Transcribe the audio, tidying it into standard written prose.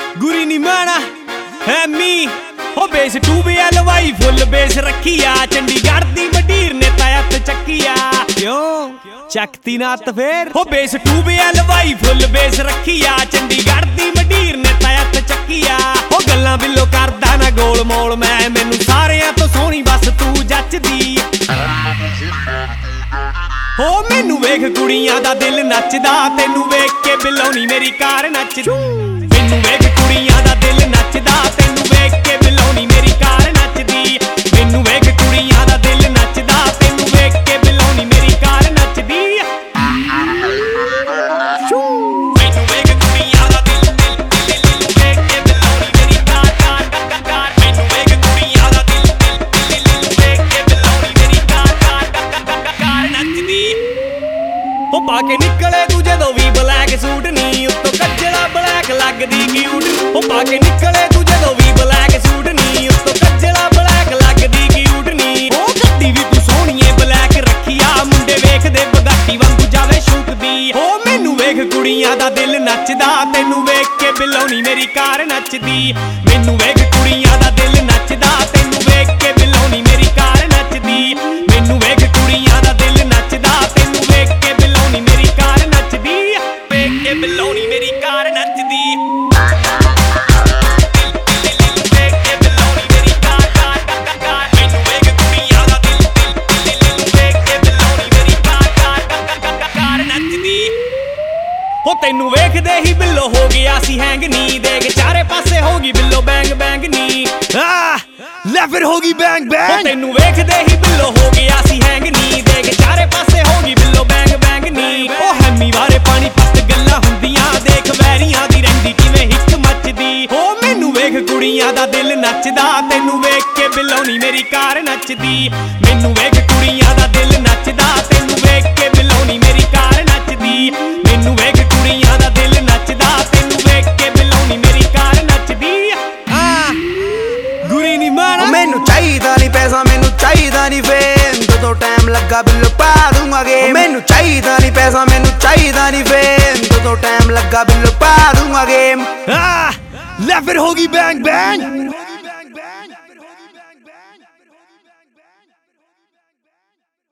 ਗੁਰੀ ਨੀ ਮਾਣਾ ਐਮੀ ਹੋ ਬੇਸ 2BLY ਫੁੱਲ ਬੇਸ ਰੱਖੀਆ ਚੰਡੀਗੜ੍ਹ ਦੀ ਮੰਡੀਰ ਨੇ ਤਾਂ ਹੱਥ ਚੱਕੀਆ ਕਿਉਂ ਚੱਕਤੀ ਨਾ ਹੱਥ ਫੇਰ ਹੋ ਬੇਸ 2BLY ਫੁੱਲ ਬੇਸ ਰੱਖੀਆ ਚੰਡੀਗੜ੍ਹ ਦੀ ਮੰਡੀਰ ਨੇ ਤਾਂ ਹੱਥ ਚੱਕੀਆ ਹੋ ਗੱਲਾਂ ਬਿੱਲੋ ਕਰਦਾ ਨਾ ਗੋਲ ਮੋਲ ਮੈਂ ਮੈਨੂੰ ਸਾਰਿਆਂ ਤੋਂ ਸੋਹਣੀ ਬਸ ਤੂੰ ਜੱਚਦੀ ਹੋ ਮੈਨੂੰ ਵੇਖ ਕੁੜੀਆਂ ਦਾ ਦਿਲ ਨੱਚਦਾ ਤੈਨੂੰ ਵੇਖ ਕੇ ਬਿੱਲੋਂ ਨੀ ਮੇਰੀ ਕਾਰ ਨੱਚਦੀ ਮੈਨੂੰ ਵੇਖ ਕੁੜੀਆਂ ਦਾ ਦਿਲ ਨੱਚਦਾ ਤੈਨੂੰ ਵੇਖ ਕੇ ਬਿੱਲੋਂ ਨੀ ਮੇਰੀ ਕਾਰ ਨੱਚਦੀ ਮੈਨੂੰ ਵੇਖ ਕੁੜੀਆਂ ਦਾ ਦਿਲ ਨੱਚਦਾ ਤੈਨੂੰ ਵੇਖ ਕੇ ਬਿੱਲੋਂ ਨੀ ਮੇਰੀ ਕਾਰ ਨੱਚਦੀ ਮੈਨੂੰ ਵੇਖ ਕੁੜੀਆਂ ਦਾ ਦਿਲ ਵੇਖ ਕੇ ਬਿੱਲੋਂ ਨੀ ਮੇਰੀ ਕਾਰ ਮੈਨੂੰ ਵੇਖ ਕੁੜੀਆਂ ਦਾ ਦਿਲ ਵੇਖ ਕੇ ਬਿੱਲੋਂ ਨੀ ਮੇਰੀ ਕਾਰ ਨੱਚਦੀ ਉਹ ਪਾ ਕੇ ਨਿਕਲੇ ਤੂੰ ਜਦੋਂ ਵੀ ਬਲੈਕ ਸੂਟ ਨੀ ਉੱਤੋਂ ਕੱਜਲਾ ਬਲੈਕ ਲੱਗਦੀ ਕਿਊਟ ਉਹ ਪਾ ਕੇ ਨਿਕਲੇ ਤੂੰ ਜਦੋਂ ਵੀ ਬਲੈਕ ਸੂਟ ਨੀ ਉੱਤੋਂ ਕੱਜਲਾ ਬਲੈਕ ਲੱਗਦੀ ਕਿਊਟ ਨੀ ਉਹ ਗੱਡੀ ਵੀ ਤੂੰ ਸੋਹਣੀਏ ਬਲੈਕ ਰੱਖੀਆ ਮੁੰਡੇ ਵੇਖਦੇ ਬਗਾਟੀ ਵਾਂਗੂ ਜਾਵੇ ਸ਼ੂਕਦੀ ਉਹ ਮੈਨੂੰ ਵੇਖ ਕੁੜੀਆਂ ਦਾ ਦਿਲ ਨੱਚਦਾ ਤੈਨੂੰ ਵੇਖ ਕੇ ਬਿੱਲੋਂ ਨੀ ਮੇਰੀ ਕਾਰ ਨੱਚਦੀ ਮੈਨੂੰ ਵੇਖ ਕੁੜੀਆਂ ਦਾ ਦਿਲ ਨੱਚਦਾ ਤੈਨੂੰ ਵੇਖ ਕੇ ਬਿੱਲੋਂ ਨੀ ਮੇਰੀ ਕਾਰ ਨੱਚਦੀ ਮੈਨੂੰ ਵੇਖ ਕੁੜੀਆਂ ਦਾ ਦਿਲ ਨੱਚਦਾ ਤੈਨੂੰ ਵੇਖ ਕੇ ਬਿੱਲੋਂ ਨੀ ਮੇਰੀ ਕਾਰ ਨੱਚਦੀ ਵੇਖ ਕੇ ਬਿੱਲੋਂ ਨੀ ਮੇਰੀ ਕਾਰ ਨੱਚਦੀ ਹੋ ਤੈਨੂੰ ਵੇਖਦੇ ਹੀ ਬਿੱਲੋ ਹੋ ਗਿਆ ਸੀ ਹੈਂਗ ਨੀ ਦੇਖ ਚਾਰੇ ਪਾਸੇ ਹੋ ਗਈ ਬਿੱਲੋ ਬੈਂਗ ਬੈਂਗ ਨੀ ਲੈ ਫਿਰ ਹੋ ਗਈ ਬੈਂਗ ਬੈਂਗ ਹੋ ਤੈਨੂੰ ਵੇਖਦੇ ਹੀ ਬਿੱਲੋ ਹੋ ਗਿਆ ਸੀ ਹੈਂਗ ਨੀ ਦੇਖ ਚਾਰੇ ਪਾਸੇ ਹੋ ਗਈ ਬਿੱਲੋ ਬੈਂਗ ਬੈਂਗ ਨੀ ਉਹ ਹੈਮੀ ਵਾਰੇ ਪਾਣੀ ਪੱਤ ਗੱਲਾਂ ਹੁੰਦੀਆਂ ਦੇਖ ਵੈਰੀਆਂ ਦੀ ਰਹਿੰਦੀ ਕਿਵੇਂ ਹਿੱਕ ਮੱਚਦੀ ਹੋ ਮੈਨੂੰ ਵੇਖ ਕੁੜੀਆਂ ਦਾ ਦਿਲ ਨੱਚਦਾ ਤੈਨੂੰ ਵੇਖ ਕੇ ਬਿੱਲੋ ਨੀ ਮੇਰੀ ਕਾਰ ਨੱਚਦੀ ਮੈਨੂੰ ਵੇਖ ਕੁੜੀਆਂ ਦਾ ਦਿਲ ਨੱਚਦਾ ਤੈਨੂੰ ਵੇਖ ਕੇ ਬਿੱਲੋ ਨੀ ਮੇਰੀ ਕਾਰ ਨੱਚਦੀ ਮੈਨੂੰ ਵੇਖ ਕੁੜੀਆਂ ਦਾ ਦਿਲ ਨੱਚਦਾ ਤੈਨੂੰ ਵੇਖ ਕੇ ਬਿੱਲੋਂ ਨੀ ਮੇਰੀ ਕਾਰ ਨੱਚਦੀ ਗੁਰੀ ਨੀ ਮਾਣਾ ਮੈਨੂੰ ਚਾਹੀਦਾ ਨੀ ਪੈਸਾ ਮੈਨੂੰ ਚਾਹੀਦਾ ਨੀ ਫੇਮ ਜਦੋਂ ਟਾਈਮ ਲੱਗਾ ਬਿੱਲ ਪਾ ਦੂੰਗਾ ਗੇਮ ਮੈਨੂੰ ਚਾਹੀਦਾ ਨੀ ਪੈਸਾ ਮੈਨੂੰ ਚਾਹੀਦਾ ਨੀ ਫੇਮ ਜਦੋਂ ਟਾਈਮ ਲੱਗਾ ਬਿੱਲ ਪਾ ਦੂੰਗਾ ਗੇਮ ਲੈ ਫਿਰ ਹੋ ਗਈ ਬੈਂਗ ਬੈਂਗ